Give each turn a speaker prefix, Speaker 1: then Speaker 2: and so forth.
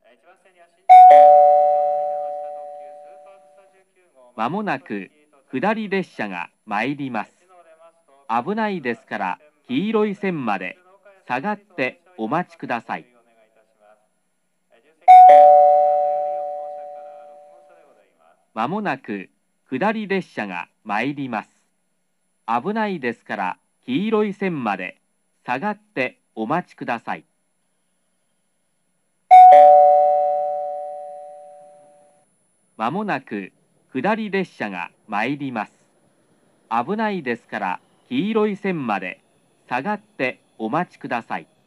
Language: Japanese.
Speaker 1: まもなく下り列車が参ります。危ないですから黄色い線まで下がってお待ちください。まもなく下り列車が参ります。危ないですから黄色い線まで下がってお待ちください。まもなく下り列車が参ります。危ないですから黄色い線まで下がってお待ちください。